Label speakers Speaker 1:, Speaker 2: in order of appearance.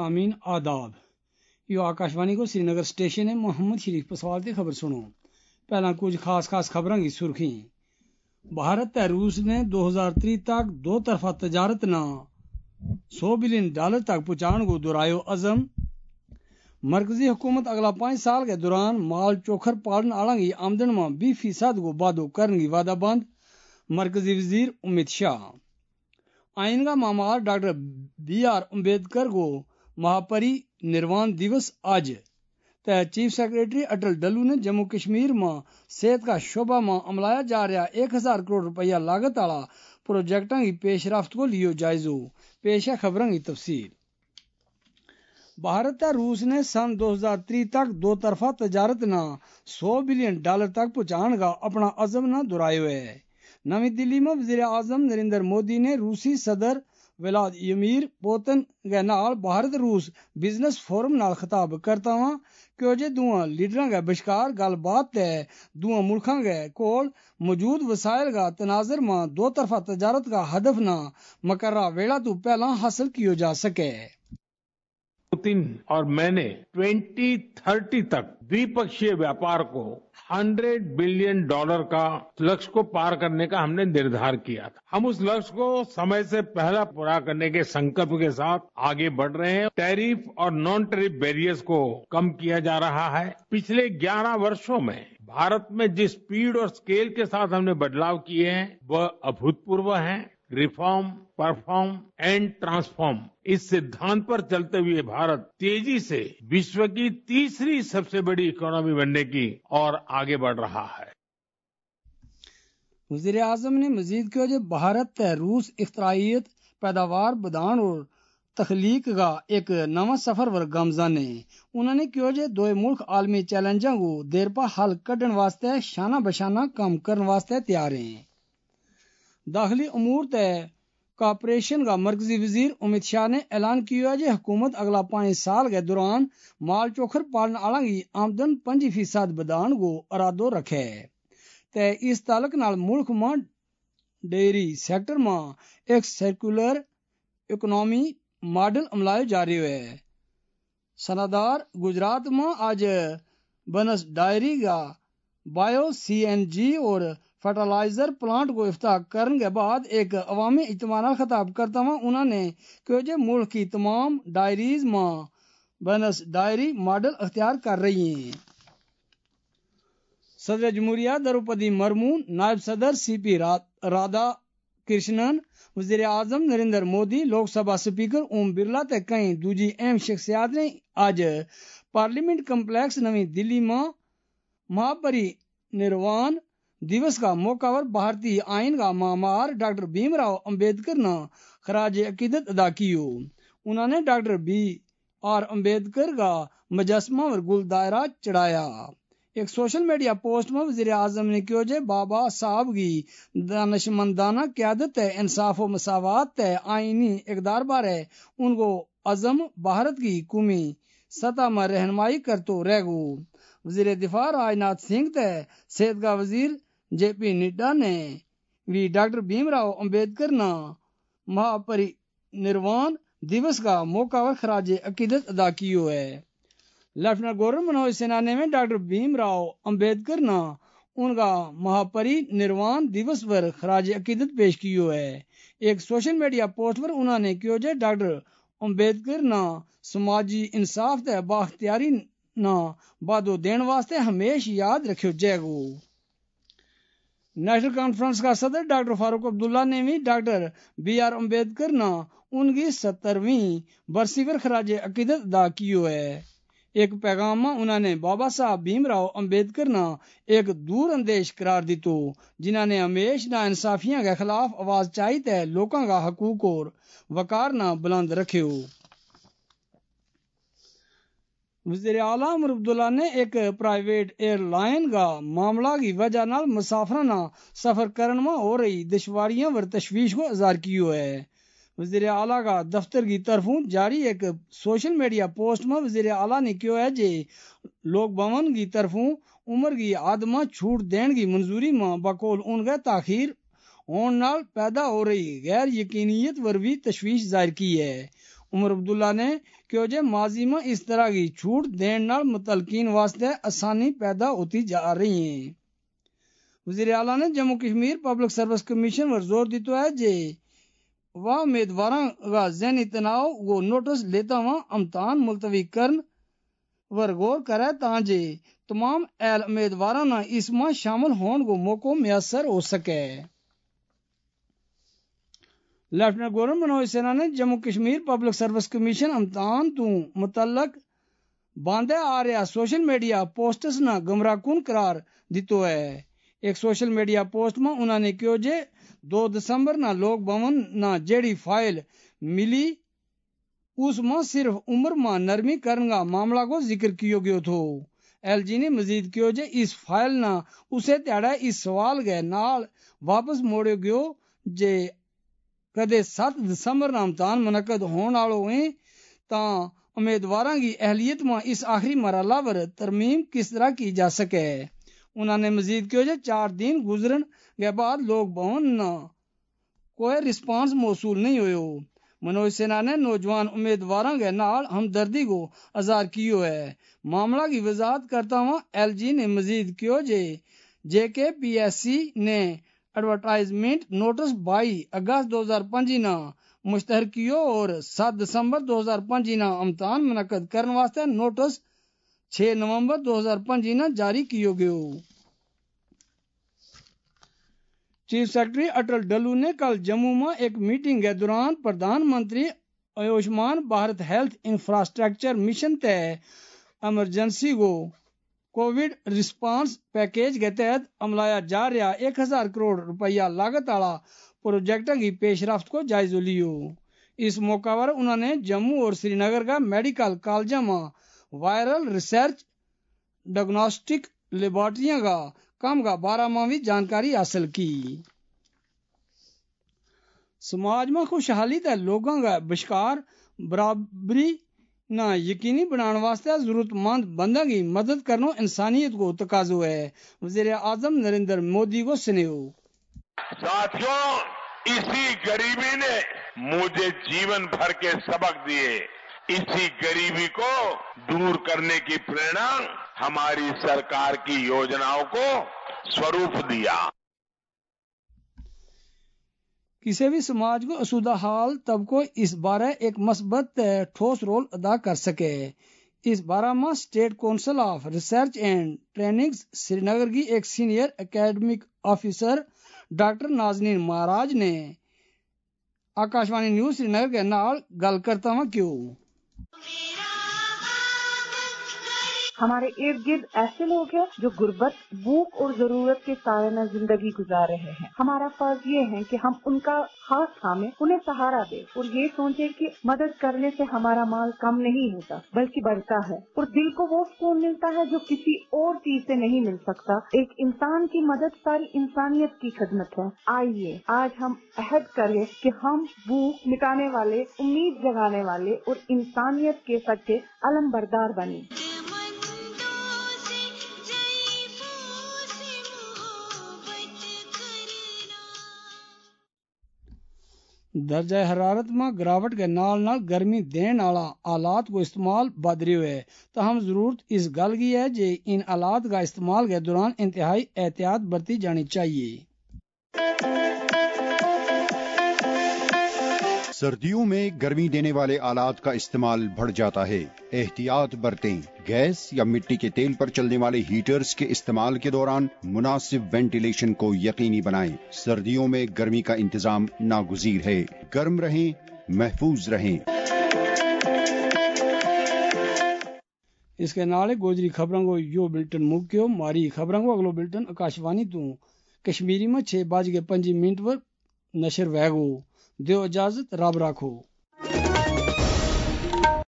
Speaker 1: सामीन आदाब। यो आकाशवाणी को श्रीनगर स्टेशन है। मोहम्मद शरीफ पसवाल की खबर सुनो। पहला कुछ खास खबरों की सुर्खी। भारत और रूस ने 2030 तक दो तरफा तजारत न $100 बिलियन तक पहुंचाने को दोहरायो अज़म। मरकजी हुकूमत अगला 5 साल के दौरान माल चोखर पालन आला की आमदन में 20% को वादो करने की वादा बंद। मरकजी वजीर अमित शाह। आइन का मामार डॉक्टर BR अम्बेडकर को महापरिनिर्वाण दिवस आज। चीफ सेक्रेटरी अटल डल्लू ने जम्मू कश्मीर में सेहत का शोबा में अमलाया जा रहा 1000 करोड़ रुपया लागत वाला प्रोजेक्टों की पेशरफ्त को लियो जायजो। पेश है खबरों की तफसील। भारत और रूस ने सन 2030 तक दो तरफा तजारत न $100 बिलियन तक पहुंचाने का अपना अज़म न दोहरायो है। नवी दिल्ली में वजीर आजम नरेंद्र मोदी ने रूसी सदर व्लादिमीर पुतिन के नाल भारत रूस बिजनेस फोरम नाल खिताब करता हुआ क्यों जे दुआ लीडरां के बश्कार गलबात ते दुआ मुल्खां के कोल मौजूद वसाइल का तनाजर में दो तरफा तजारत का हदफ न मकर्रा वेला तो पहला हासिल किया जा सके।
Speaker 2: पुतिन और मैंने 2030 तक द्विपक्षीय व्यापार को $100 बिलियन का लक्ष्य को पार करने का हमने निर्धार किया था। हम उस लक्ष्य को समय से पहले पूरा करने के संकल्प के साथ आगे बढ़ रहे हैं। टैरिफ और नॉन टैरिफ बैरियर्स को कम किया जा रहा है। पिछले 11 वर्षों में भारत में जिस स्पीड और स्केल के साथ हमने बदलाव किए हैं वह अभूतपूर्व है। रिफॉर्म, परफॉर्म एंड ट्रांसफॉर्म इस सिद्धांत पर चलते हुए भारत तेजी से विश्व की तीसरी सबसे बड़ी इकोनॉमी बनने की ओर आगे बढ़ रहा है।
Speaker 1: वजीर आजम ने मजीद किया कि भारत रूस इख्तराइयत पैदावार बधान और तखलीक का एक नवा सफर वर गामजान है। उन्होंने कहा कि दो मुल्क आलमी चैलेंजों को देर पा हल कढ़न वास्ते शाना बशाना काम करने वास्ते तैयार हैं। दाखिली अमूर ते कॉर्पोरेशन का मरकजी वजीर अमित शाह ने ऐलान किया है हुकूमत अगला 5 साल के दौरान माल चोखर पालन आला की आमदन 5% बढ़ाने को इरादो रखे है। ते इस तालक नाल मुल्क में डेयरी सेक्टर में एक सर्कुलर इकोनॉमी मॉडल अमलायो जा रही है। सनादार गुजरात में आज बनस डायरी का बायो CNG और फर्टिलाइजर प्लांट को इफ्ताह करने के बाद एक अवामी इज्तिमा खिताब करता हुआ उन्होंने कहा मुल्क की तमाम डायरीज में बनस डायरी मॉडल अख्तियार कर रही हैं। सदर जमहूरिया द्रौपदी मुर्मू, नायब सदर CP राधा कृष्णन, वजीर आजम नरेंद्र मोदी, लोकसभा स्पीकर ओम बिरला ते कई दूजी अहम शख्सियात ने आज पार्लियामेंट कम्प्लेक्स नवी दिल्ली में महापरिनिर्वाण दिवस का मौका पर भारतीय आइन का मामार डॉक्टर भीमराव अंबेडकर ने खराज अकीदत अदा की। उन्होंने डॉक्टर BR अम्बेडकर का मुजस्समा और गुल दायरा चढ़ाया। एक सोशल मीडिया पोस्ट में वजीर आजम ने कहा कि बाबा साहब की दानिशमंदाना क़यादत इंसाफ और मसावत आईनी इक़दार बारे उनको अज़म भारत की कौमी सतह में रहनुमाई करतो रहेगो। वजीर दिफा राजनाथ सिंह ते सेहत का वजीर JP नड्डा ने भी डॉक्टर भीमराव अंबेडकर ने महापरिनिर्वाण दिवस का मौका पर खराज अकीदत अदा की है। लेफ्टिनेंट गवर्नर मनोज सिन्हा ने में डॉक्टर भीमराव अंबेडकर ने उनका महापरिनिर्वाण दिवस पर खराज अकीदत पेश की है। एक सोशल मीडिया पोस्ट पर उन्होंने कहा कि डॉक्टर अंबेडकर ने समाजी इंसाफ ते बाख्तियारी न बादो देने वास्ते हमेशा याद रखियो जाएगो। नेशनल कॉन्फ्रेंस का सदर डॉक्टर फारूक अब्दुल्ला ने भी डॉक्टर BR अम्बेडकर ने उनकी 70वीं बरसी पर खराज अकीदत अदा की है। एक पैगाम में उन्होंने बाबा साहब भीमराव अंबेडकर ने एक दूर अंदेश करार दी तो जिन्होंने हमेशा ना इंसाफियों के खिलाफ आवाज चाही ते लोगों का हकूक और वकार न बुलंद रखे। वज़ीर आला उमर अब्दुल्ला ने एक प्राइवेट एयरलाइन का मामला की वजह नाल मुसाफराना सफर करने में हो रही दुश्वारियों व तशवीश को इज़हार कियो है। वज़ीर आला का दफ्तर की तरफों जारी एक सोशल मीडिया पोस्ट में वज़ीर आला ने कहा है जे लोक भवन की तरफों उम्र की हद में छूट देने की मंजूरी में बकौल उनके ताखीर होने नाल पैदा हो रही गैर यकीनियत पर भी तशवीश जाहिर की है। عمر عبداللہ نے کہ جو ماضی میں اس طرح کی چھوٹ دین نال متعلقین واسطے آسانی پیدا ہوتی جا رہی ہیں۔ وزیر اعلیٰ نے Jammu Kashmir public service commission پر زور دیتا ہے جے وہ امیدواراں کا ذہنی تناؤ کو نوٹس لیتا ہوا امتحان ملتوی کرن ور غور کرے تاں جے تمام اہل امیدواراں نہ اس میں شامل ہون کو موقع میسر ہو سکے۔ لیفٹیننٹ گورنر منوج سنہا نے Jammu Kashmir public service commission امتحان تو متعلق باندھے آ رہا سوشل میڈیا پوسٹس نہ گمراہ کن قرار دیتو ہے۔ ایک سوشل میڈیا پوسٹ میں انہوں نے کہو جے 2 دسمبر نہ لوک بھون نہ جیڑی فائل ملی اس میں صرف عمر میں نرمی کرن کا معاملہ کو ذکر کیو گیو تھو۔ ایل جی نے مزید کہو جے اس فائل نہ اسے تیڑا اس سوال گئے نال واپس موڑو گیو جے کدے 7 دسمبر نہ امتحان منعقد ہون والو ہیں تاں امیدواراں کی اہلیت میں اس آخری مرحلہ پر ترمیم کس طرح کی جا سکے۔ انہوں نے مزید کہو جے 4 دن گزرن کے بعد لوک بھون نہ کوئی رسپانس موصول نہیں ہوئے۔ منوج سنہا نے نوجوان امیدواراں کے نال ہمدردی کو اظہار کیو ہے۔ معاملہ کی وضاحت کرتا ہوا ایل جی نے مزید کہو جے کے پی ایس سی نے ایڈورٹائزمنٹ نوٹس 22 اگست 2025 نہ مشتہر کیو اور 7 دسمبر 2025 نہ امتحان منعقد کرنے واسطے نوٹس 6 نومبر 2025 نہ جاری کیو گیو۔ چیف سیکرٹری اٹل ڈلو نے کل جموں میں ایک میٹنگ کے دوران Pradhan Mantri Ayushman Bharat health infrastructure mission تے ایمرجنسی کو کووڈ رسپانس پیکیج کے تحت عملایا جا رہا 1000 کروڑ روپیہ لاگت والا پروجیکٹ کی پیش رفت کو جائزہ لیو۔ اس موقع پر انہوں نے جموں اور سری نگر کا میڈیکل کالجوں میں وائرل ریسرچ ڈائگنوسٹک لیبارٹریاں کا کام کا بارے میں بھی جانکاری حاصل کی۔ سماج میں خوشحالی تے لوگوں کا بشکار برابری نہ یقینی بنانے واسطے ضرورت مند بندوں کی مدد کرنا انسانیت کو تقاضا ہے۔ وزیر اعظم نریندر مودی کو سنیو۔
Speaker 3: ساتھیوں، اسی غریبی نے مجھے جیون بھر کے سبق دیے۔ اسی غریبی کو دور کرنے کی پریرنا ہماری سرکار کی یوجناؤں کو سوروپ دیا۔
Speaker 1: کسی بھی سماج کو اسودہ حال طبقوں اس بارے ایک مثبت ٹھوس رول ادا کر سکے۔ اس بارے میں state council of research and trainings Srinagar کی ایک senior academic officer doctor Nazneen Maharaj نے آکاشوانی نیوز سری نگر کے نال گل کرتا ہوا کیوں۔
Speaker 4: ہمارے ارد گرد ایسے لوگ ہیں جو غربت، بھوک اور ضرورت کے سائے میں زندگی گزار رہے ہیں۔ ہمارا فرض یہ ہے کہ ہم ان کا ہاتھ تھامیں، انہیں سہارا دیں اور یہ سوچیں کہ مدد کرنے سے ہمارا مال کم نہیں ہوتا بلکہ بڑھتا ہے اور دل کو وہ سکون ملتا ہے جو کسی اور چیز سے نہیں مل سکتا۔ ایک انسان کی مدد ساری انسانیت کی خدمت ہے۔ آئیے آج ہم عہد کریں کہ ہم بھوک مٹانے والے، امید جگانے والے اور انسانیت کے سچے علم بردار بنیں۔
Speaker 1: درجہ حرارت میں گراوٹ کے نال گرمی دین والا آلات کو استعمال بد رہی ہے، تاہم ضرورت اس گل کی ہے کہ ان آلات کا استعمال کے دوران انتہائی احتیاط برتی جانی چاہیے۔
Speaker 5: سردیوں میں گرمی دینے والے آلات کا استعمال بڑھ جاتا ہے، احتیاط برتیں۔ گیس یا مٹی کے تیل پر چلنے والے ہیٹرز کے استعمال کے دوران مناسب وینٹیلیشن کو یقینی بنائیں۔ سردیوں میں گرمی کا انتظام ناگزیر ہے، گرم رہیں، محفوظ رہیں۔
Speaker 1: اس کے نال گوجری خبروں کو یو بلٹن مکیو ماری خبروں کو اگلو بلٹن آکاشوانی تو کشمیری میں 6:05 پر نشر ویگو دیو اجازت رب رکھو۔